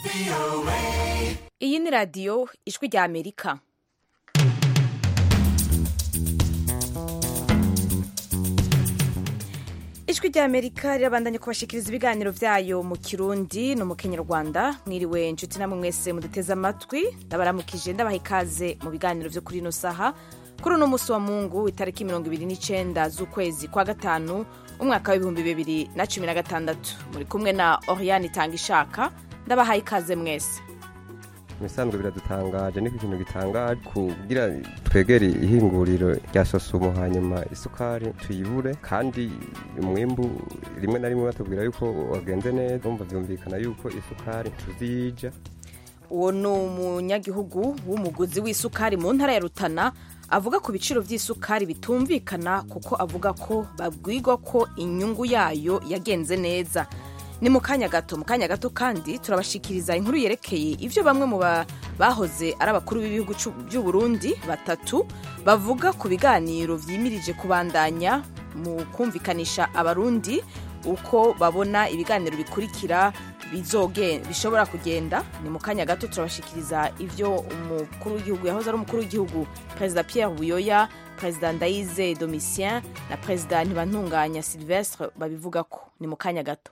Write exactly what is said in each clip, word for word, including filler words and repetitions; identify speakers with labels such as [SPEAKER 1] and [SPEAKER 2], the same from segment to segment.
[SPEAKER 1] Iyi ni radiyo ijwi rya Amerika. Ijwi rya Amerika rirabandanya kubashikiriza ibiganiro vyayo mu Kirundi no mu Kinyarwanda. Mwiriwe inshuti namwe mwese muduteze amatwi, ndabaramukije ndabaha ikaze mu biganiro vyo kuri ino saha kuri uno musi wa Mungu itariki mirongo ibiri n'icenda z'ukwezi kwa gatanu umwaka w'ibihumbi bibiri na cumi na gatandatu. Muri kumwe na Oriane Itangishaka, ndabaha ikaze mwese.
[SPEAKER 2] Misanzwe biradutangaje niko ikintu gitangaje kugira twegere ihinguriro rya Sosumo hanyuma isukari tuyibure, kandi umwimbu rimwe na rimwe batubwira yuko wagenze neza, umva vyumvikana yuko isukari tuzija.
[SPEAKER 1] Uwo ni umunyagihugu w'umuguzi w'isukari mu ntara ya Rutana avuga ku biciro vy'isukari bitumvikana, kuko avuga ko babwirwa ko inyungu yayo yagenze neza. Ni mu kanya gato mu kanya gato kandi turabashikiriza inkuru yerekeye ivyo bamwe mu bahoze ari abakuru b'ibihugu by'u Burundi batatu bavuga ku biganiro vyimirije kubandanya mu kumvikanisha abarundi uko babona ibiganiro bikurikira bizoge bishobora kugenda. Ni mu kanya gato turabashikiriza ivyo umukuru w'igihugu yahoze ari umukuru w'igihugu Perezida Pierre Buyoya, Perezida Ndayize Domitien na Perezida Ntibantunganya Sylvestre babivugako. Ni mu kanya gato.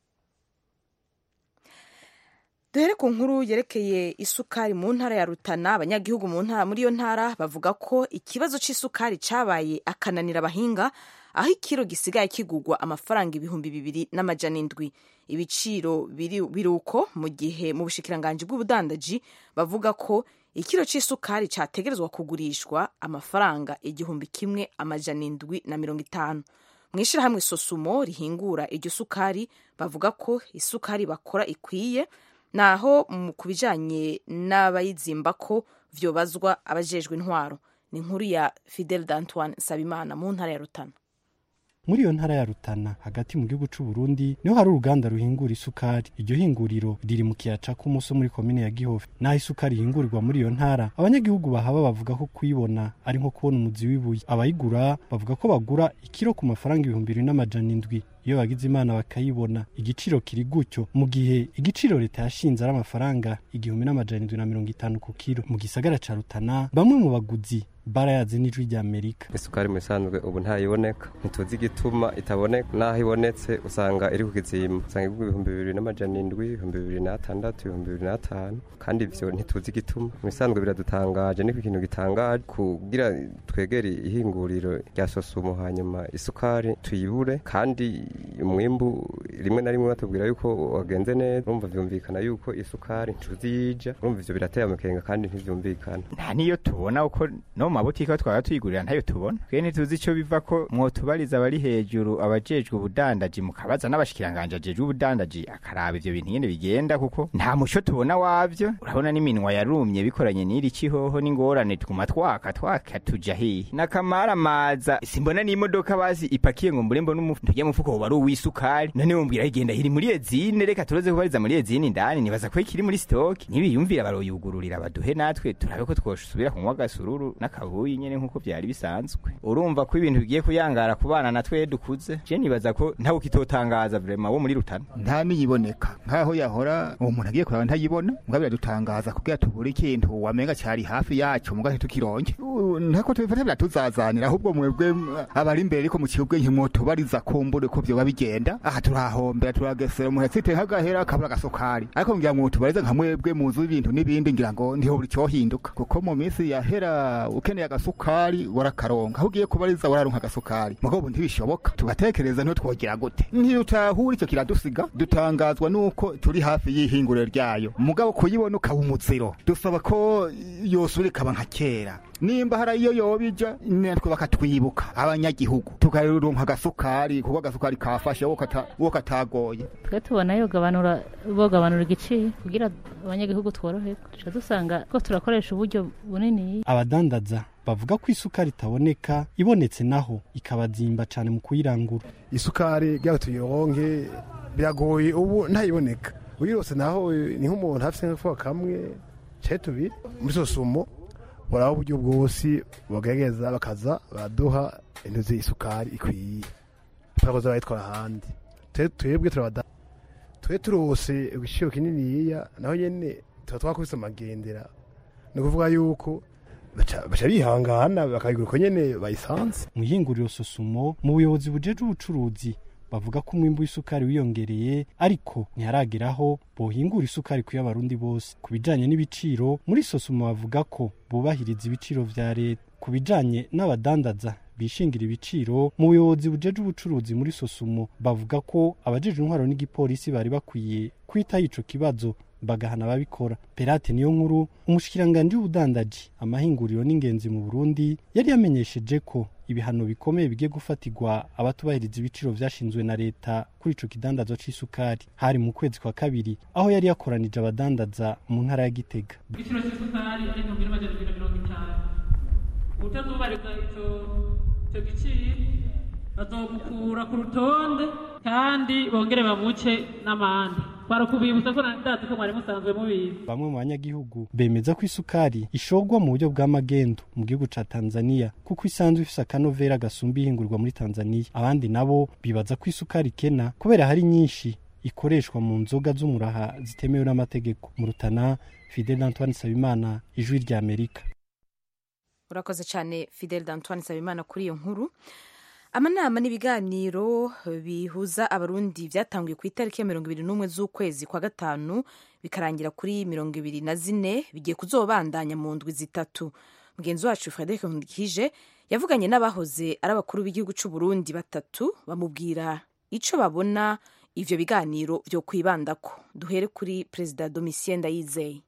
[SPEAKER 1] Duhere ku nkuru yerekeye isukari mu ntara ya Rutana. Abanyagihugu mu ntara muri iyo ntara bavuga ko ikibazo c'isukari cabaye akananira abahinga, aho ikiro gisigaye kigugwa amafaranga ibihumbi bibiri n'amajana indwi. Ibiciro biri uko mu gihe mu bushikiranganji bw'ubudandaji bavuga ko ikiro c'isukari categerezwa kugurishwa amafaranga igihumbi kimwe amajana indwi na mirongo itanu. Mw'ishirahamwe Sosumo rihingura iryo sukari bavuga ko isukari bakora ikwiye, naho mu kubijanye n'abayizimba ko vyobazwa abajejwe intwaro. Ni inkuru ya Fidel d'Antoine Sabimana mu ntara ya Rutana.
[SPEAKER 3] Muri iyo ntara ya Rutana hagati mu gihugu c'u Burundi niho hari uruganda ruhingura isukari. Iryo hinguriro riri mu kiyaca k'umuso muri komine ya Gihofi. Naho isukari ihingurirwa muri iyo ntara, abanyagihugu bahaba bavuga ko kuyibona ari nko kubona umuzi w'ibuye. Abayigura bavuga ko bagura ikiro ku mafaranga ibihumbi bibiri n'amajana indwi. Iyo bagize Imana bakayibona igiciro kiri gutyo, mu gihe igiciro leta yashinze ari amafaranga igihumbi n'amajana indwi na mirongo itanu ku kiro. Mu gisagara ca Rutana bamwe mu baguzi barayazi n'ijwi rya Amerika.
[SPEAKER 2] Isukari musanzwe ubu ntayiboneka, ntituzi igituma itaboneka, naho ibonetse usanga iri ku kizima, usanga igugwa ibihumbi bibiri n'amajana indwi, ibihumbi bibiri n'atandatu, ibihumbi bibiri n'atanu, kandi ivyo ntituzi igituma. Musanzwe biradutangaje niko ikintu gitangaje kugira twegere ihinguriro rya Sosumo hanyuma isukari tuyibure, kandi umwimbu rimwe na rimwe batubwira yuko wagenze neza, umva vyumvikana yuko isukari tuzija, umva ivyo birateye amakenga kandi ntivyumvikana.
[SPEAKER 4] Nta niyo tubona uko no mabutike twara tuyigurira ntayo tubona, kwe ntituzi ico biva ko mwotubariza bari hejuru abajejwe ubudandaji mukabaza n'abashikiranganje ajejwe ubudandaji akaraba ivyo bintu nyene bigenda, kuko nta muco tubona wavyo. Urabona n'iminwa yarumye bikoranye n'iri cihoho n'ingorane twuma twaka twaka tuja hehe nakamara maza. Simbona n'imodoka bazi ipakiye ngo mburembo n'umufuko tujye mufuko bari uwisukari, none wombwira igenda hiri muri ezine, reka turoze kubariza muri ezine indani nibaza ko ikiri muri stock, nibiyumvira baroyugururira baduhe natwe turabe ko twoshubira kunywa gasururu n'akabuyi nyene nkuko byari bisanzwe. Urumva ko ibintu bigiye kuyangara kubana natwe dukuze, je nibaza ko ntawo kitotangaza vraiment wo muri Rutana
[SPEAKER 5] nta niyiboneka nkaho yahora uwo muntu agiye kuraba ntayibona. Mugabira dutangaza kugira tubure ikintu wamenga cyari hafi yacu mugahe tukironke, ntako tubifatira tuzazanira, ahubwo mwebwe abari imbere ariko mu kibuga nkimotubariza kumbure ko byo babigenda. Aha turahombera turagesera muhetsite nkagahera kabura gasukari, ariko ngira ngo tubariza nka mwebwe muzu ibintu nibindi, ngira ngo ndiho buri cyo hinduka, kuko mu minsi yahera ukeneye agasukari warakaronka, aho ugiye kubariza wararonka agasukari, mugabo ntibishoboka. Tubatekereza nto twogira gute, ntitutahura icyo kiradusiga. Dutangazwa nuko turi hafi y'ihinguriro ryayo, mugabo kuyibona ukaba umuziro. Dusaba ko yosure kaba nka kera, nimba hari iyo yobija natwe bakatwibuka abanyagihugu tukaronka agasukari, kuko agasukari kafashe wo katagoye.
[SPEAKER 6] Twe tubona yo gabanura bogabanura igiciro kugira abanyagihugu tworoherwe, tuca dusanga ko turakoresha uburyo bunini.
[SPEAKER 3] Abadandaza bavuga ko isukari itaboneka, ibonetse naho ikabazimba cyane mu kuyirangura.
[SPEAKER 7] Isukari ryaho tuyironke biragoye ubu ntayiboneka, uyirose naho ni nk'umuntu hafise nk'afuka kamwe cye tubiri. Muri Sosumo baraho uburyo bwose bagerageza bakaza baduha intuzi isukari ikwiye, twakoze bayitwara ahandi. Twebwe turabada twe turose igiciro kininiya naho nyene tuba twakubise amagendera ni ukuvuga yuko baca bihangana bakayigura uko nyene bayisanze.
[SPEAKER 3] Mu ihinguriro Sosumo mu buyobozi bujeje ubucuruzi bavuga ko umwimbu w'isukari wiyongereye ariko ntiharageraho bohingura isukari kuya abarundi bose. Ku bijanye n'ibiciro muri Sosumo bavuga ko bubahiriza ibiciro vya leta. Ku bijanye n'abadandaza bishingira ibiciro mu buyobozi bujeje ubucuruzi muri Sosumo bavuga ko abajeje intwaro n'igipolisi bari bakwiye kwita ico kibazo bagahana ababikora. Perate niyo nkuru umushikiranganje w'ubudandaji amahinguriro n'ingenzi mu Burundi yari yamenyesheje ko ibihano bikomeye bigiye gufatirwa abatubahiriza ibiciro vyashinzwe na leta kuri ico kidandazo c'isukari. Hari mu kwezi kwa kabiri aho yari yakoranije abadandaza mu ntara ya Gitega.
[SPEAKER 8] Igiciro c'isukari ari mu biro majana mirongo itanu. Utazubariza ico ico giciro bazogukura ku rutonde kandi bongere bamuce n'amande. Barakubibutsa ko nandazi ko mwari musanzwe mubizi. Bamwe
[SPEAKER 3] mu banyagihugu bemeza ko isukari ishogwa mu buryo bwa magendo mu gihugu ca Tanzania kuko isanzwe ifise akanovera gasumba ihingurwa muri Tanzania. Abandi nabo bibaza ko isukari kena kubera hari nyinshi ikoreshwa mu nzoga z'umuraha zitemewe n'amategeko. Mu Rutana, Fidel Antoine Sabimana, Ijwi rya Amerika.
[SPEAKER 1] Urakoze cyane Fidel Antoine Sabimana kuri iyo nkuru. Amanama n'ibiganiro bihuza abarundi byatanguye ku itariki ya mirongo ibiri n'umwe z'ukwezi kwa gatanu bikarangira kuri mirongo ibiri na zine bigiye kuzobandanya mu ndwi zitatu. Mugenzi wacu Frederic Nkundikije yavuganye n'abahoze ari abakuru b'igihugu cy'u Burundi batatu bamubwira ico babona ivyo biganiro byo kwibandako. Duhere kuri President Domitien Ndayizeye.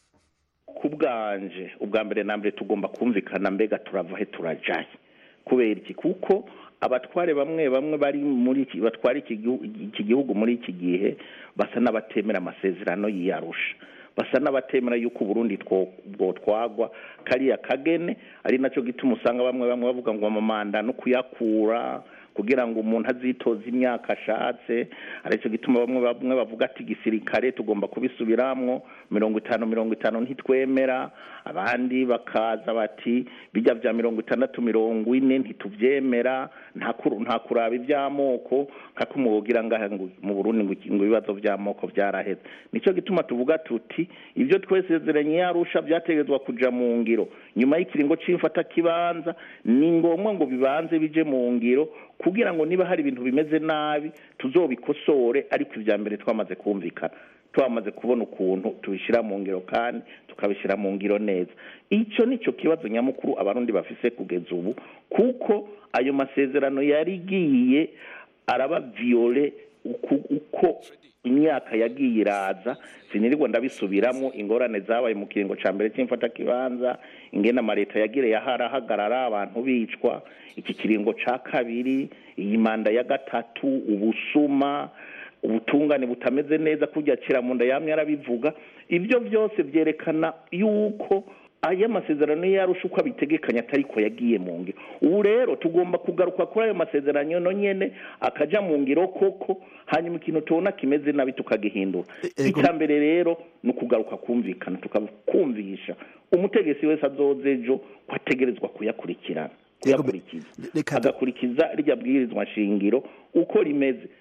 [SPEAKER 9] Kubwanje ubwa mbere na mbere tugomba kumvikana mbega turava he turajaye kubera iki kuko abatware bamwe bamwe bari muri iki batwara iki gihugu muri iki gihe basa n'abatemera amasezerano y'Arusha, basa n'abatemera yuko Burundi two twagwa kariya kagene, ari naco gituma usanga bamwe bamwe bavuga ngo amamanda no kuyakura kugira ngo umuntu azitoza imyaka ashatse. Arico gituma bamwe bamwe bavuga ati gisirikare tugomba kubisubiramwo mirongo itanu mirongo itanu ntitwemera, abandi bakaza bati bijya vya mirongo itandatu mirongo ine ntituvyemera, nta kuru nta kuraba ivyamoko kakumugira ngaha mu Burundi ngo ibibazo vy'amoko vyaraheze. Nico gituma tuvuga tuti ivyo twesezeranye y'Arusha byategezwa kuja mu ngiro nyuma y'ikiringo c'imfata kibanza, ni ngombwa ngo bibanze bije mu ngiro kugira ngo niba hari ibintu bimeze nabi tuzobikosore, ariko ivya mbere twamaze kumvikana twamaze kubona ukuntu tubishira mu ngiro kandi tukabishira mu ngiro neza. Ico nico kibazo nyamukuru abarundi bafise kugeza ubu, kuko ayo masezerano yari giye araba viole uko, uko imyaka yagiye iraza. Sinirirwa ndabisubiramwo ingorane zabaye mu kiringo ca mbere c'imfata kibanza, ingena amareta yagire yaharahagarara abantu bicwa, iki kiringo ca kabiri, iyi manda ya gatatu, ubusuma, ubutungane butameze neza kujya kira munda yamwe arabivuga. Ibyo byose byerekana yuko aya masezerano y'Arusha uko abitegekanya atariko yagiye mu ngiro. Ubu rero tugomba kugaruka kuri ayo masezerano no nyene akaja mu ngiro koko, hanyuma ikintu tubona kimeze nabi tukagihindura. Itambere rero no kugaruka kumvikana tukakumvisha umutegetsi wese azozejo kwategerezwa kuyakurikirana kuyakurikiza agakurikiza rijya bwirizwa shingiro uko rimeze.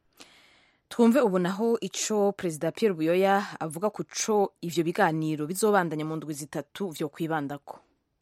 [SPEAKER 1] Twumve ubu naho ico President Pierre Buyoya avuga ku co ivyo biganiro bizobandanya mu ndwi zitatu vyo kwibandako.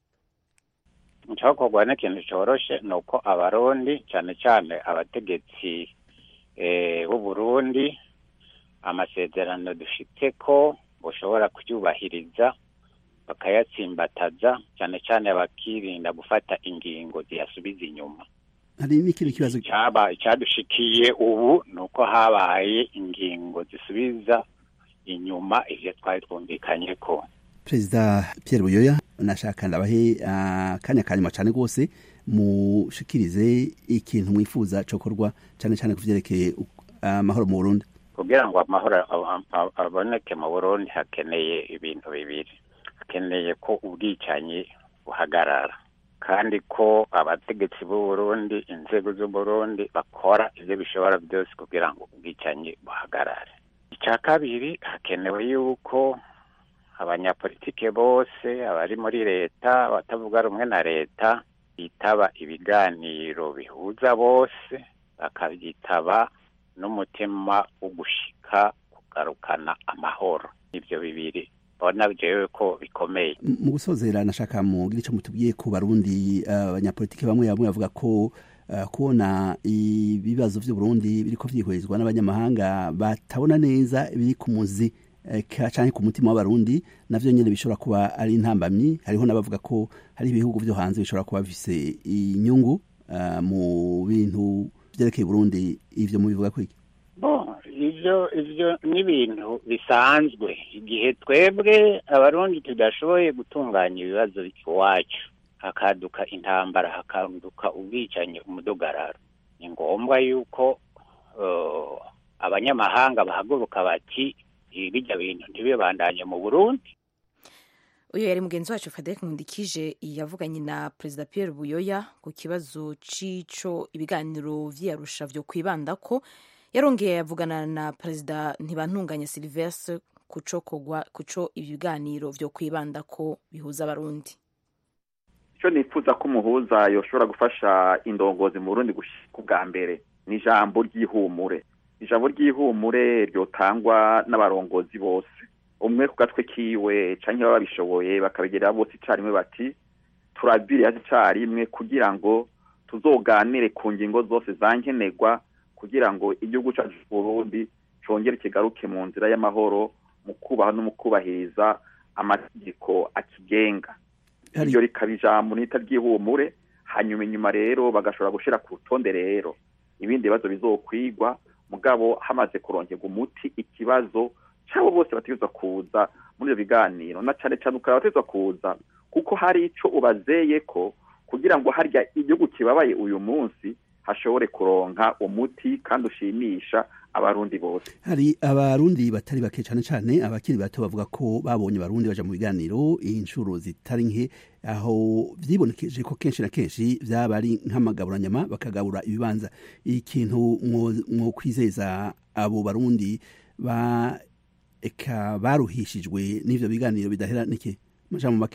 [SPEAKER 10] Ncakorwa n'ikintu coroshe nuko abarundi cyane cyane abategetsi eh b'u Burundi amasezerano dufite ko boshobora kuyubahiriza bakayatsimbataza, cyane cyane abakirinda gufata ingingo ziyasubiza inyuma.
[SPEAKER 11] Hari n'ikindi kibazo
[SPEAKER 10] cyaba cyadushikiye ubu nuko habaye ingingo zisubiza inyuma ivyo twari twumvikanye ko.
[SPEAKER 11] President Pierre Buyoya nashaka ndabahe kanya kanyuma cyane gose mushikirize ikintu mwifuza cokorwa cyane cyane kuvyerekeye amahoro mu Burundi.
[SPEAKER 10] Kugira ngo amahoro aboneke mu Burundi hakeneye ibintu bibiri. Hakeneye ko ubwicanyi buhagarara, kandi ko abategetsi b'u Burundi, inzego z'u Burundi bakora ivyo bishobora byose kugira ngo ubwicanyi buhagarare. Icya kabiri, hakenewe yuko abanyapolitike bose abari muri leta batavuga rumwe na leta bitaba ibiganiro bihuza bose, bakabyitaba n'umutima wo gushika kugarukana amahoro. Ibyo bibiri bona jewe ko bikomeye.
[SPEAKER 11] Mu gusozera nashaka mu gice mutubwiye ku barundi abanyapolitiki bamwe bamwe bavuga ko Uh, kubona ibibazo vy'u Burundi biriko vyihwezwa n'abanyamahanga batabona neza biri ku muzi uh, canke ku mutima w'abarundi navyo nyene bishobora kuba ari intambamyi. Hariho n'abavuga ko hari ibihugu vyo hanze bishobora kuba bifise inyungu uh, mu bintu vyerekeye Burundi. Ivyo mubivuga kwiki?
[SPEAKER 10] Bon, ivyo ivyo ni ibintu bisanzwe igihe twebwe abarundi tudashoboye gutunganya ibibazo iwacu, hakaduka intambara, hakaduka ubwicanyi, umudugararo. Ni ngombwa yuko uh, abanyamahanga bahaguruka bati ibijya bintu ntibibandanye mu Burundi.
[SPEAKER 1] Uyo yari mugenzi wacu Frederic Nkundikije yavuganye na Perezida Pierre Buyoya ku kibazo cico ibiganiro vy'Arusha vyo kwibandako. Yarongeye yavugana na Perezida Ntibantunganya Sylvestre kuco kogwa kuco ibiganiro vyo kwibandako bihuza abarundi.
[SPEAKER 12] Cyo nifuza ko umuhuza yoshobora gufasha indongozi mu Burundi gushika ubwa mbere ni ijambo ry'ihumure. Ijambo ry'ihumure ryotangwa n'abarongozi bose, umwe ku gatwe kiwe canke baba bishoboye bakabigera bose icarimwe bati turabire hasi icarimwe kugira ngo tuzoganire ku ngingo zose zankenerwa kugira ngo igihugu cyacu Burundi congere kigaruke mu nzira y'amahoro, mu kubaha no mu kubahiriza amategeko akigenga. Iyo rikaba ijambo nita ry'ihumure, hanyuma inyuma rero bagashobora gushira ku rutonde rero ibindi bibazo bizokwigwa, mugabo hamaze kuronkerwa umuti ikibazo cyabo bose bategezwa kuza muri biganiro, na cyane cyane ukaba bategezwa kuza kuko hari ico ubazeye ko kugira ngo harya igihugu kibabaye uyu munsi hashobore kuronka umuti kandi ushimisha abarundi bose.
[SPEAKER 11] Hari abarundi batari bake cyane cyane abakiri bato bavuga ko babonye abarundi baja mu biganiro inshuro zitari nke, aho vyibonekeje ko kenshi na kenshi vyaba ari nk'amagaburanyama bakagabura ibibanza. Ikintu mwo kwizeza abo barundi ba eka baruhishijwe n'ivyo biganiro bidahera niki maja mu make?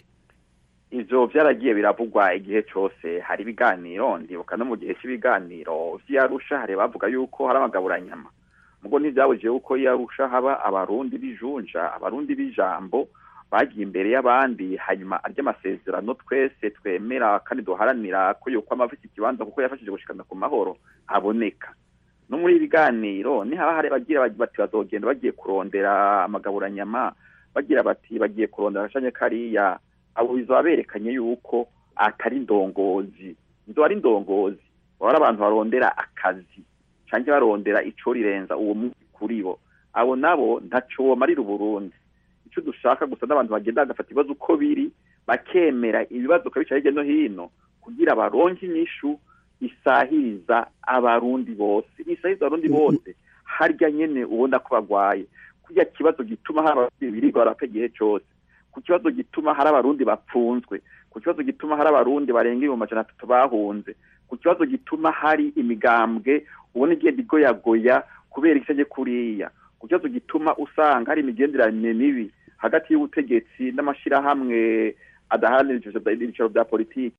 [SPEAKER 12] Ivyo vyaragiye biravugwa igihe cyose hari ibiganiro, ndibuka no mu gihe cy'ibiganiro vy'Arusha hari bavuga yuko hari amagaburanyama, mugo ntivyabuje uko y'Arusha haba abarundi bijunja, abarundi bijambo bagiye imbere y'abandi, hanyuma arya amasezerano twese twemera kandi duharanira ko yuko amafite ikibanza kuko yafashije gushikana ku mahoro aboneka. No muri ibiganiro ni haba hari bagira bati bazogenda bagiye kurondera amagaburanyama, bagira bati bagiye kurondera ashanye kariya, abo bizaberekanye yuko atari ndongozi, ndo ari ndongozi bari abantu barondera akazi canke barondera ico rirenza uwo muri bo. Abo nabo ntaco marira Burundi. Ico dushaka gusa n'abantu bagenda bagafata ibibazo uko biri, bakemera ibibazo kabica hirya no hino kugira baronke inyishu isahiriza abarundi bose, isahiriza abarundi bose harya nyene ubona ko bagwaye kurya kibazo gituma haba birigo barapfa igihe cyose, ku kibazo gituma hari abarundi bapfunzwe, ku kibazo gituma hari abarundi barenga ibihumbi amajana atatu bahunze, ku kibazo gituma hari imigambwe ubona igenda igoyagoya kubera ikisenge kuriya, ku kibazo gituma usanga hari imigenderanire mibi hagati y'ubutegetsi n'amashirahamwe adaharanira ibyicaro bya politiki.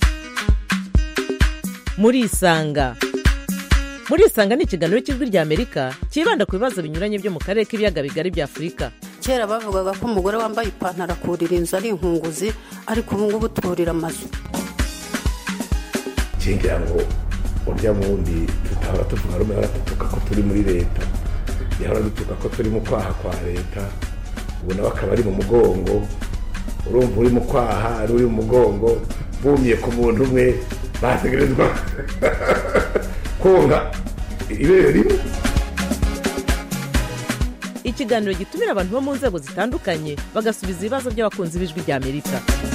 [SPEAKER 13] Muri Isanga. Muri Isanga ni ikiganiro cy'ijwi rya Amerika kibanda ku bibazo binyuranye byo mu karere k'ibiyaga bigari bya Afurika.
[SPEAKER 14] Kera bavugaga ko umugore wambaye ipantaro akurira inzu ari inkunguzi, ariko ubu ngubu turira amazu.
[SPEAKER 15] Kingira ngo urya mundi tutahora tuvuga rumwe baratutuka ko turi muri leta, yahora dutuka ko turi mu kwaha kwa leta, ubu nawe akaba ari mu mugongo. Urumva uri mu kwaha ari uri mu mugongo, bumye ku muntu umwe bategerezwa konga ibere rimwe.
[SPEAKER 13] Ikiganiro gitumira abantu bo mu nzego zitandukanye bagasubiza ibibazo by'abakunzi b'ijwi rya Amerika.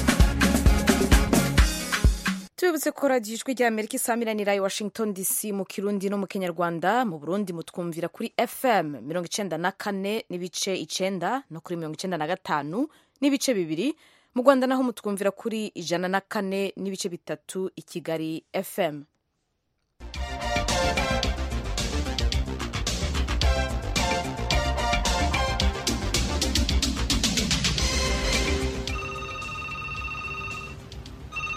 [SPEAKER 1] Tubibutse ko radiyo ijwi rya Amerika isamiranira i Washington D C mu Kirundi no mu Kinyarwanda. Mu Burundi mutwumvira kuri F M mirongo icenda na kane n'ibice icenda no kuri mirongo icenda na gatanu n'ibice bibiri. Mu Rwanda naho mutwumvira kuri ijana na kane n'ibice bitatu i Kigali F M.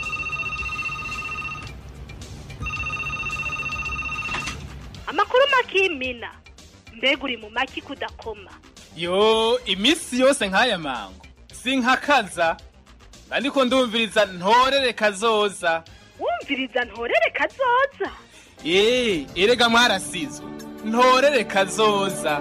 [SPEAKER 16] Amakuru make ukimina mbega uri mu maki kudakoma
[SPEAKER 17] yo iminsi yose nk'aya mango sinkakaza ariko ndumviriza ntorere kazoza
[SPEAKER 16] wumviriza ntorere kazoza
[SPEAKER 17] eh erega mwarasizwe ntorere kazoza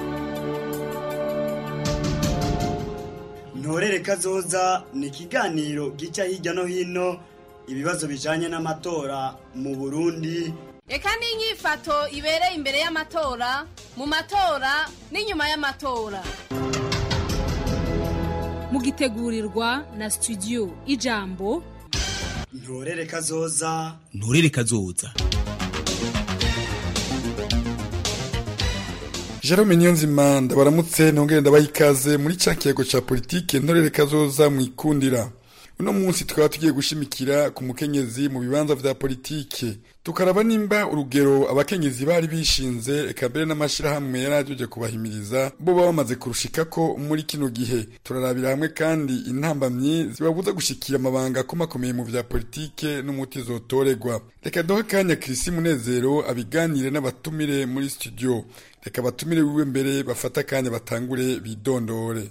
[SPEAKER 18] ntorere kazoza ni ikiganiro gica hirya no hino ibibazo bijanye n'amatora mu Burundi.
[SPEAKER 19] Eka n'inyifato ibereye imbere y'amatora mu matora n'inyuma y'amatora mugitegurirwa na studio Ijambo.
[SPEAKER 18] Ntorere kazoza
[SPEAKER 20] ntorere kazoza
[SPEAKER 21] Jerome Niyonzima ndabaramutse nongere ndabaha ikaze muri ca kiyego ca politike ntorere kazoza mwikundira. Uno munsi tukaba tugiye gushimikira ku mukenyezi mu bibanza vya politike tukaraba nimba urugero abakenyezi bari bishinze eka mbere n'amashirahamwe yarajeje kubahimiriza bo baba bamaze kurushika ko muri kino gihe turarabira hamwe kandi intambamyi zibabuza gushikira amabanga akomakomeye mu vya politike n'umuti zotoregwa. Reka duhe akanya Chrisi Munezero abiganire n'abatumire muri studio. Reka batumire wiwe mbere bafata akanya batangure bidondore.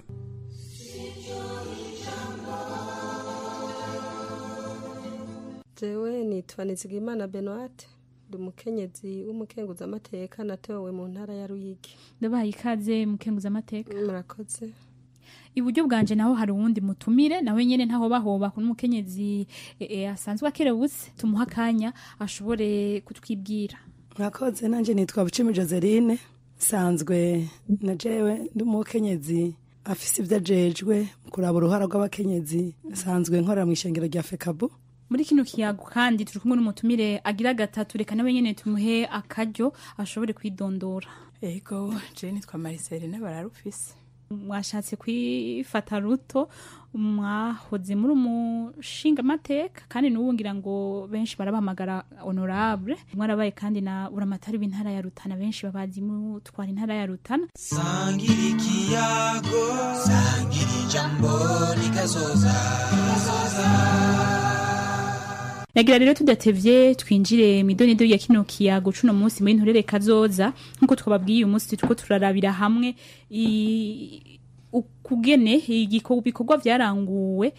[SPEAKER 22] Jewe nitwa Nizigimana Benoit ndi umukenyezi w'umukenguza amateka natowe mu ntara ya Ruyigi.
[SPEAKER 23] Ndabaha ikaze mukenguza amateka.
[SPEAKER 22] Murakoze.
[SPEAKER 23] Iburyo bwanje naho hari uwundi mutumire nawe nyene ntaho bahoba ku n'umukenyezi e, e, asanzwe akerebutse tumuha akanya ashobore kutwibwira.
[SPEAKER 22] Murakoze nanje nitwa Bucimi Joseline sanzwe na jewe ndi umukenyezi afise ivyajejwe kuraba uruhara rw'abakenyezi sanzwe nkora mu ishengero rya Fekabu.
[SPEAKER 23] Muri kino kiyago kandi turi kumwe n'umutumire agira gatatu reka nawe nyene tumuhe akaryo ashobore kwidondora.
[SPEAKER 24] Ego je nitwa Marceline bararufise.
[SPEAKER 23] Mwashatse kwifata ruto mwahoze muri umushinga mateka kandi n'ubungira ngo benshi barabahamagara honorable mwarabaye kandi na uramatari w'intara ya Rutana benshi babazi mu twara intara ya Rutana.
[SPEAKER 20] Sangira ikiyago sangira ijambo likazoza
[SPEAKER 23] Nagira rero tudatevye twinjire mu idonido ya kino kiyago cuno munsi muri ntorere kazoza nkuko twababwiye uyu munsi tuko turarabira hamwe ukugene igiko bikorwa vyaranguwe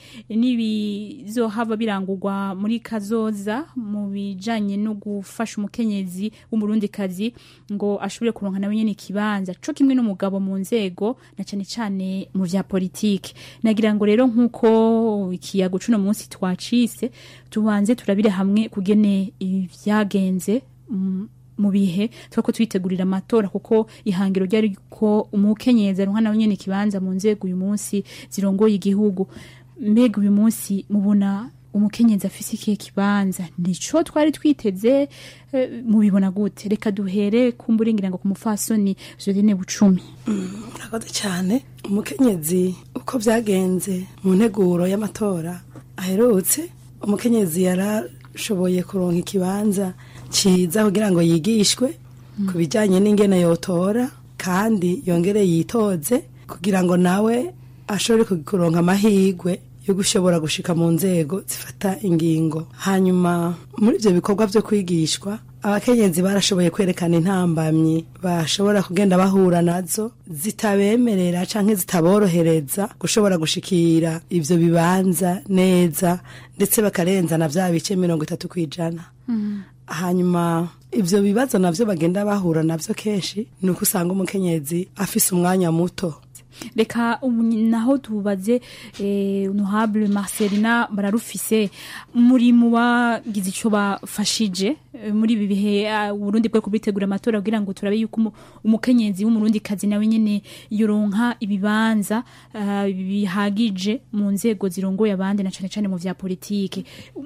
[SPEAKER 23] nibizohava birangurwa muri kazoza mu bijanye no gufasha umukenyezi w'umurundi kazi ngo ashobore kuronka nawe nyene kibanza co kimwe n'umugabo mu nzego na cane cane mu vya politike. Nagira ngo rero nkuko ikiyago cuno munsi twacise tubanze turabire hamwe kugene ivyagenze mm, mu bihe twako twitegurira amatora kuko ihangiro ryari ko umukenyeza ruhana nawe nyene kibanza mu nzego uyu munsi zirongoye igihugu. Mbega uyu munsi mubona umukenyeza afise ikihe kibanza nico twari twiteze e, mubibona gute? Reka duhere kumburingira ngo kumufasoni Jodine Bucumi.
[SPEAKER 22] Murakoze mm, cyane. Umukenyezi uko vyagenze mu nteguro y'amatora aherutse umukenyezi yarashoboye kuronka ikibanza ciza kugira ngo yigishwe mm. ku bijanye n'ingene yotora kandi yongere yitoze kugira ngo nawe ashobore kuronka amahirwe yo gushobora gushika mu nzego zifata ingingo. Hanyuma muri ivyo bikorwa vyo kwigishwa abakenyezi barashoboye kwerekana intambamyi bashobora kugenda bahura nazo zitabemerera canke zitaborohereza gushobora gushikira ivyo bibanza neza ndetse bakarenza na vya bice mirongo itatu kwijana. Mm. Hanyuma ivyo bibazo navyo bagenda bahura navyo kenshi nuko usanga umukenyezi afise umwanya muto.
[SPEAKER 23] Reka naho tubaze eh, honorable Marcelina bararufise muri mu bagize ico bafashije e, muri ibi bihe uh, Burundi bwo kubitegura amatora kugira ngo turabe yuko umukenyezi w'umurundi kazi nawe nyene yoronka ibibanza uh, bihagije mu nzego zirongoye abandi na cane cane mu vya politike.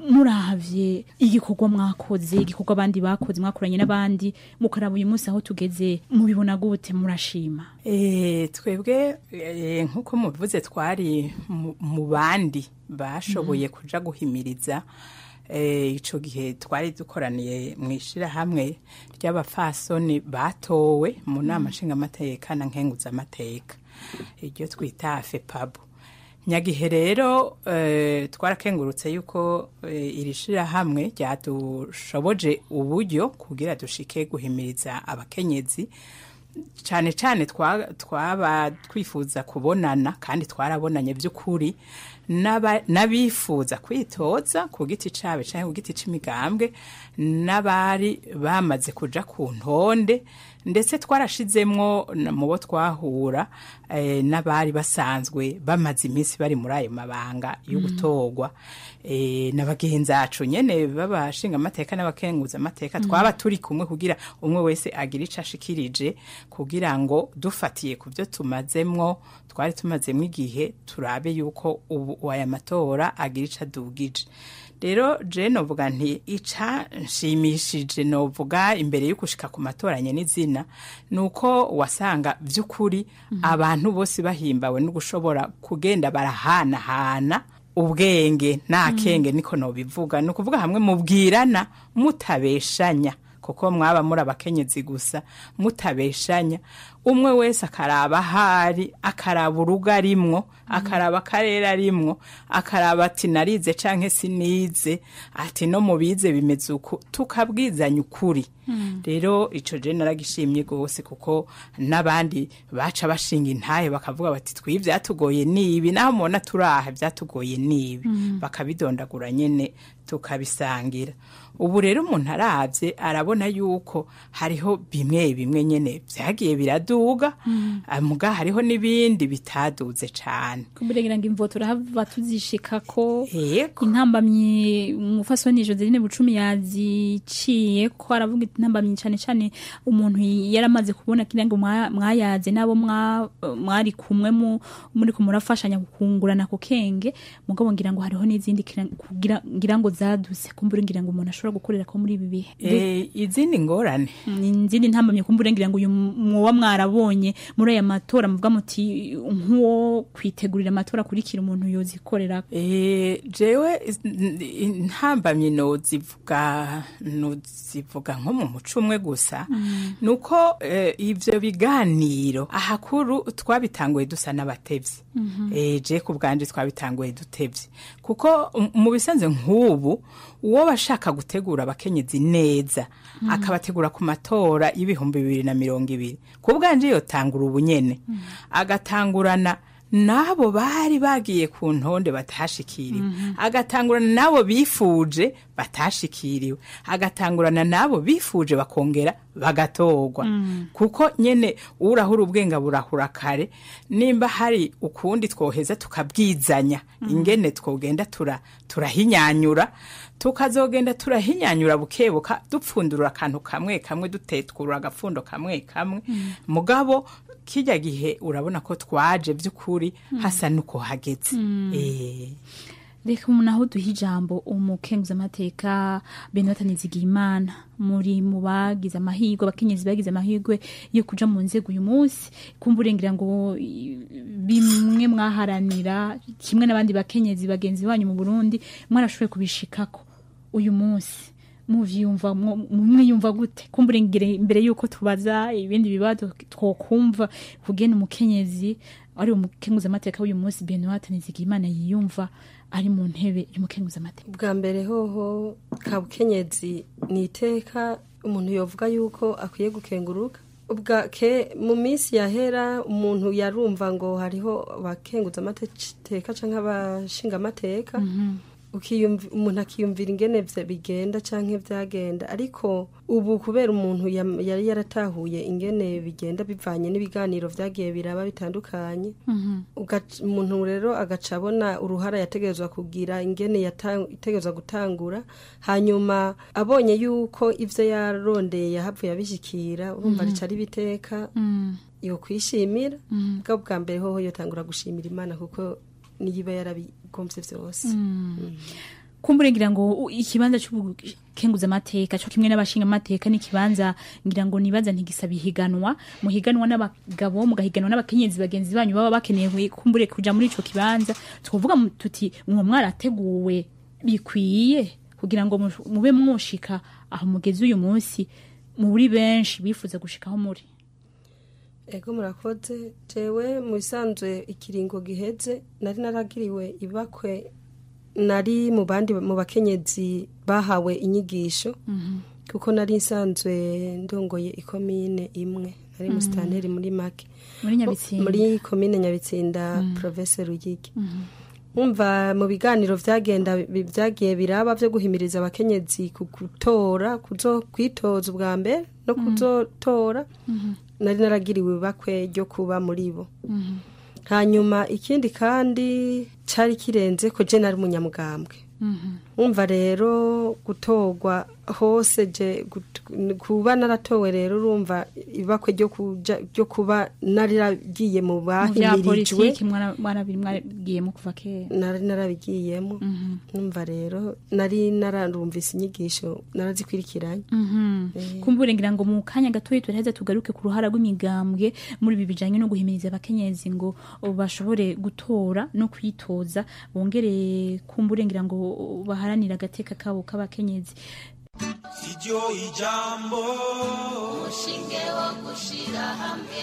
[SPEAKER 23] Muravye igikorwa mwakoze igikorwa abandi bakoze mwakoranye n'abandi mukaraba uyu munsi aho tugeze mubibona gute murashima?
[SPEAKER 24] Eh twebwe nkuko mubivuze twari mu bandi bashoboye kuja guhimiriza ico gihe twari dukoraniye mwishira hamwe ry'abafasoni batowe mu nama nshinga amateka na nkenguza amateka iryo twita Fepabu. nyagihe rero eh, twarakengurutse yuko eh, iri shirahamwe ryadushoboje uburyo kugira dushike guhimiriza abakenyezi cyane cyane twa- twaba twifuza kubonana kandi twarabonanye by'ukuri n'aba- n'abifuza kwitoza ku giti cyabe cyangwa ku giti c'imigambwe n'abari bamaze kuja ku ntonde ndetse twarashizemwo na- mu bo twahura eh, n'abari basanzwe bamaze iminsi bari muri ayo mabanga yo gutorwa eh, na bagenzi bacu nyene babashinga amateka n'abakenguza amateka
[SPEAKER 2] Mhm.
[SPEAKER 24] twaba turi kumwe kugira umwe wese agira ico ashikirije kugira ngo dufatiye ku byo tumazemwo twari tumazemwo igihe turabe yuko ubu aya matora agira ico adugije rero je novuga nti ica nshimishije novuga imbere yo gushika ku matoranye n'izina nuko wasanga vy'ukuri abantu bose bahimbawe no gushobora kugenda barahanahana ubwenge nta kenge niko nobivuga ni ukuvuga hamwe mubwirana mutabeshanya kuko mwaba muri abakenyezi gusa mutabeshanya umwe wese akaraba ahari akaraba urugo arimwo akaraba akarere arimwo akaraba ati narize canke sinize ati no mubize bimeze uku tukabwizanya ukuri rero ico je naragishimye gose kuko n'abandi baca bashinga intahe bakavuga bati twi byatugoye nibi naho mubona turaha byatugoye nibi
[SPEAKER 2] Mm.
[SPEAKER 24] bakabidondagura nyene tukabisangira ubu rero umuntu aravye arabona yuko hariho bimwe bimwe nyene vyagiye biraduga
[SPEAKER 23] Mm.
[SPEAKER 24] ah, muga hariho n'ibindi bitaduze cane
[SPEAKER 23] kumburengira ngo imvo turahava tuzishika ko intambamyi umufasoni Joseline Bucumi yaziciye ko aravuga intambamyi cyane cyane umuntu yaramaze kubona kira ngo mwa- mwayaze nabo mwa- mwari kumwe mu- muri kumurafashanya kukungurana ku kenge mugabo ngira ngo hariho n'izindi kira- kugira ngira ngo zaduse kumburengira ngo umuntu ashobora gukorera ko muri ibi bihe
[SPEAKER 24] Eh, izindi ngorane
[SPEAKER 23] izindi ntambamye kumburengira ngo uyu mwoba mwarabonye muri aya matora muvuga muti nk'uwo kwitegurira amatora kurikira umuntu yozikorera
[SPEAKER 24] Eh, jewe is- n- n- ntambamye nozivuga nozivuga nko mu muco umwe gusa nuko eh, ivyo biganiro ahakuru twabitanguye dusa n'abatevyi
[SPEAKER 2] Mhm.
[SPEAKER 24] eh, je ku bwanje twabitanguye dutevye kuko um, mu bisanzwe nk'ubu uwo bashaka gutegura abakenyezi neza
[SPEAKER 2] Mhm.
[SPEAKER 24] akabategura ku matora y'ibihumbi bibiri na mirongo ibiri ku bwanje yotangura ubunyene agatangurana n'abo bari bagiye ku ntonde batashikiriwe
[SPEAKER 2] Mhm.
[SPEAKER 24] agatangurana n'abo bifuje batashikiriwe agatangurana n'abo bifuje bakongera bagatorwa
[SPEAKER 2] Mm.
[SPEAKER 24] kuko nyene urahura ubwenga burahura kare nimba hari ukundi twoheza tukabwizanya ingene twogenda tura turahinyanyura tukazogenda turahinyanyura bukebuka dupfundurura akantu kamwe kamwe dutetwura agapfundo kamwe kamwe
[SPEAKER 23] Mm.
[SPEAKER 24] mugabo kijya gihe urabona ko twaje by'ukuri hasa nuko hageze
[SPEAKER 23] Mm.
[SPEAKER 24] eh
[SPEAKER 23] reka umuntu aho duha ijambo umukenguza amateka Benoît Nizigiyimana muri mu bagize amahirwe abakenyezi bagize amahirwe yo kuja mu nzego uyu munsi kumburengira ngo i- bimwe mwaharanira kimwe n'abandi bakenyezi bagenzi banyu mu Burundi mwarashoboye kubishikako uyu munsi muvyumva mu- mwiyumva gute kumburengire imbere yuko tubaza ibindi bibazo twokumva kugena umukenyezi ari umukenguza amateka w'uyu munsi Benoît Nizigiyimana yiyumva ari mu ntebe y'umukenguza amateka
[SPEAKER 2] bwa mbere hoho kabukenyezi ni iteka umuntu yovuga yuko akwiye gukenguruka ubwa ke mu minsi yahera umuntu yarumva ngo hariho abakenguza amateka canke abashinga amateka ukiyumva umuntu akiyumvira ingene vya bigenda canke vyagenda ariko ubu kubera umuntu yam- yari yaratahuye ingene bigenda bivanye n'ibiganiro vyagiye biraba bitandukanye Ugac- umuntu rero agaca abona uruhara yategerezwa kugira ingene yata- yategerezwa gutangura hanyuma abonye yuko ivyo yarondeye yahavuye abishikira urumva
[SPEAKER 23] Mhm.
[SPEAKER 2] rica ari biteka yo kwishimira
[SPEAKER 23] Mhm.
[SPEAKER 2] bwa bwa mbere hoho yotangura gushimira Imana kuko niyiba yarabigomvye vyose
[SPEAKER 23] kumburengira ngo u- ikibanza cy'ubukenguza amateka cyo kimwe n'abashinga amateka n'ikibanza ngira ngo nibaza ntigisaba ihiganwa muhiganwa n'abagabo mugahiganwa n'abakenyezi bagenzi banyu baba bakeneye kumbure kuja muri ico kibanza twovuga mu- tuti mwo mwarateguwe bikwiye kugira ngo mu- mube mwoshika aho mugeze uyu munsi muri benshi bifuza gushikaho muri
[SPEAKER 2] ego murakoze jewe mu bisanzwe ikiringo giheze nari naragiriwe ibakwe nari mu bandi mu bakenyezi bahawe inyigisho kuko nari nsanzwe ndongoye ikomine imwe nari mu stanteri muri make
[SPEAKER 23] muri Nyabitsinda
[SPEAKER 2] muri komine Nyabitsinda province Ruyigi umva mu biganiro vyagenda vyagiye biraba vyo guhimiriza abakenyezi kugutora kuzo kwitoza ubwa mbere no kuzotora nari naragiriwe bakwe ryo kuba muri bo hanyuma ikindi kandi cari kirenze ko je nari umunyamugambwe umva rero gutorwa hose je kuba naratowe rero urumva ibakwe ryo kuja ryo kuba nariragiye mu bahimirijwe
[SPEAKER 23] mwarabiri mwagiyemo kuva kera
[SPEAKER 2] nari narabigiyemo umva rero nari nararumvise inyigisho narazikwirikiranye
[SPEAKER 23] kumbure ngira ngo mu kanya gatoyi turaheza tugaruke ku ruhara rw'imigambwe muri ibi bijanye no guhimiriza abakenyezi ngo bashobore gutora no kwitoza bongere kumbure ngira ngo baharanira agateka kabo k'abakenyezi
[SPEAKER 20] Sijyo ijambo
[SPEAKER 19] Mushinge wo gushira hamwe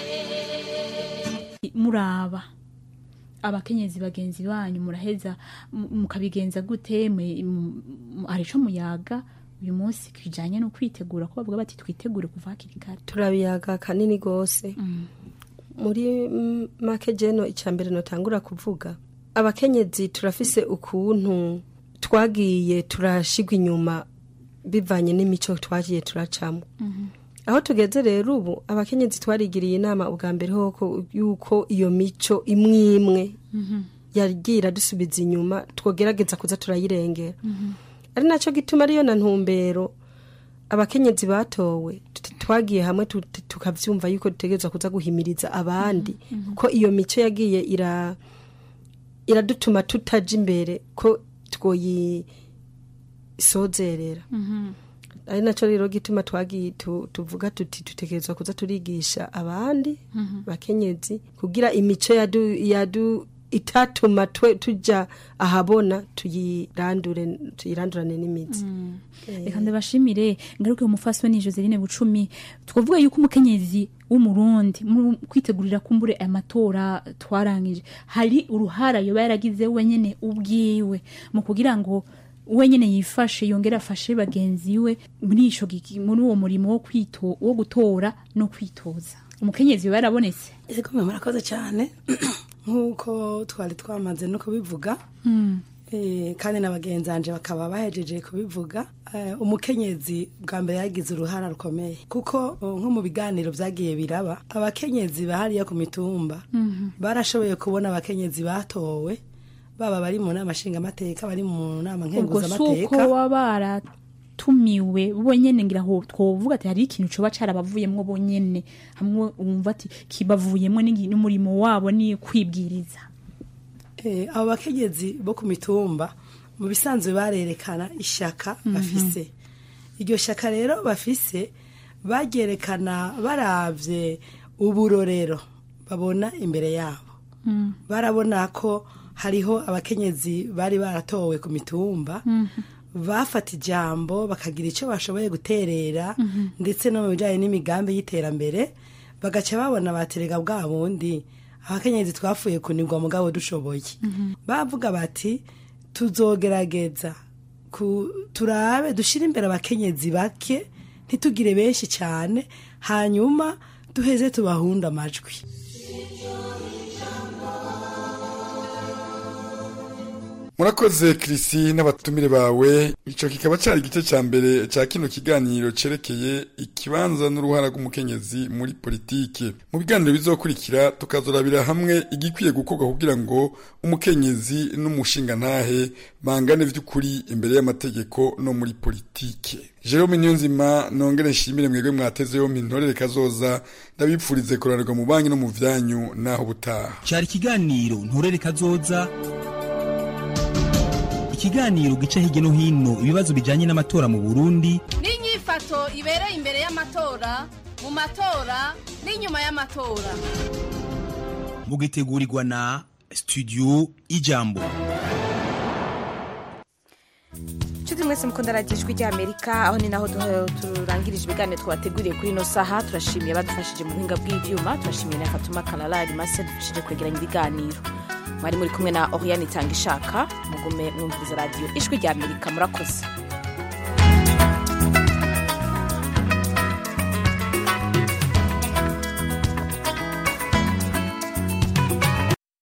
[SPEAKER 23] muraba abakenyezi bagenzi banyu muraheza mukabigenza gute arico muyaga uyu munsi kijanye no kwitegura ko bavuga bati twitegure kuva hakiri kare
[SPEAKER 2] turabiyaga kanini gose muri make jeno icambere notangura kuvuga abakenyezi turafise ukuntu twagiye turashigwa inyuma bivanye n'imico twagiye turacamo aho tugeze rero ubu abakenyezi twarigiriye inama ubwa mbere hoko yuko iyo mico imwe imwe yagira dusubiza inyuma twogerageza kuza turayirengera ari naco gituma ariyo na ntumbero abakenyezi batowe twagiye hamwe tukavyumva yuko dutegerezwa kuza guhimiriza abandi ko iyo mico yagiye ira iradutuma tutaje imbere ko twoyi sozerera ari naco rero gituma twagiye tuvuga tuti tutegerezwa kuza turigisha abandi bakenyezi kugira imico yadu yadu itatuma tuja ahabona tuyirandure tuyirandurane n'imizi
[SPEAKER 23] reka ndabashimire ngaruke umufaswe ni Joseline Bucumi twavuga yuko umukenyezi w'umurundi mu kwitegurira kumbure amatora twarangije hari uruhara yo yaragize wenyene ubwiwe mu kugira ngo wenyene yifashe yongera afashe bagenzi we muri isho muri uwo murimo wo kwito wo gutora no kwitoza umukenyezi yarabonetse
[SPEAKER 22] yego murakoze cyane nkuko twari twamaze no kubivuga eh kandi nabagenzanje bakaba bahejeje kubivuga umukenyezi bwa mbere yagize uruhara rukomeye kuko nko mu biganiro vyagiye biraba abakenyezi bahariya ku mitumba barashoboye kubona abakenyezi batowe baba bari mu nama nshinga amateka bari mu nama nkenguza amateka
[SPEAKER 23] ubwo wabara tumiwe bonyene ngira ho twovuga ati hari ikintu cyo bacara bavuyemwe bonyene hamwe umva ati kibavuyemwe n'umurimo wabo ni kwibwiriza
[SPEAKER 22] eh abo bakenyezi bo ku mitumba mu bisanzwe barerekana ishaka bafise iryo shaka rero bafise bagerekana baravye uburorero babona imbere yabo barabona ko hariho abakenyezi bari baratowe ku mitumba bafata ijambo bakagira icyo bashoboye guterera ndetse no mu bijyanye n'imigambi y'iterambere bagaca babona baterega bwa bundi abakenyezi twafuye kunigwa mugabo dushoboye bavuga bati tuzogerageza turabe dushire imbere abakenyezi bake ntitugire benshi cyane hanyuma duheze tubahunda amajwi
[SPEAKER 21] murakoze Chrisi n'abatumire bawe ico kikaba cari igice ca mbere ca kino kiganiro cerekeye ikibanza n'uruhara rw'umukenyezi muri politike mu biganiro bizokurikira tukazorabira hamwe igikwiye gukorwa kugira ngo umukenyezi n'umushinga ntahe bangane vy'ukuri imbere y'amategeko no muri politike Jerome Niyonzima nongere nshimire mwebwe mwateze yo mintorere kazoza ndabipfurize kuranirwa mu banki no mu vyanyu naho butaha
[SPEAKER 20] cari kiganiro ntorere kazoza ikiganiro gica hirya no hino ibibazo bijanye n'amatora mu Burundi
[SPEAKER 19] n'inyifato ibereye imbere y'amatora mu matora n'inyuma y'amatora
[SPEAKER 20] mugitegurirwa na Studio Ijambo.
[SPEAKER 1] Nshuti nshuti mwese mukunda radiyo ijwi ry'amerika aho ni naho turangirije ibiganiro twabateguriye kuri ino saha. turashimiye badufashije mu buhinga bw'ibyuma, turashimiye na Fatuma Kalalari Mase dufashije kwegeranya ibiganiro. mwari muri kumwe na Oriane Itangishaka. mugume mwumviriza radiyo ijwi ry'amerika. murakoze.